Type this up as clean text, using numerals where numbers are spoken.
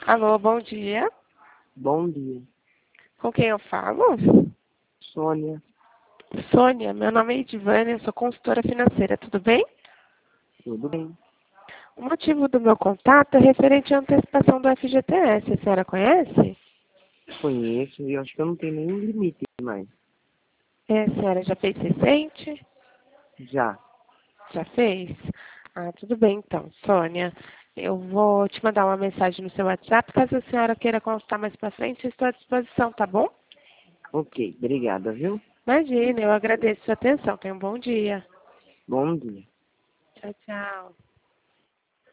Alô, bom dia. Bom dia, Com quem eu falo? Sônia. Sônia, meu nome é Edivânia, sou consultora financeira, tudo bem? Tudo bem? O motivo do meu contato é referente à antecipação do FGTS. A senhora conhece? Conheço e acho que eu não tenho nenhum limite mais. A senhora já fez recente? Já. Já fez? Ah, tudo bem então, Sônia. Eu vou te mandar uma mensagem no seu WhatsApp, caso a senhora queira consultar mais para frente, eu estou à disposição, tá bom? Ok, obrigada, viu? Imagina, eu agradeço a sua atenção. Tenha um bom dia. Bom dia. Tchau, tchau.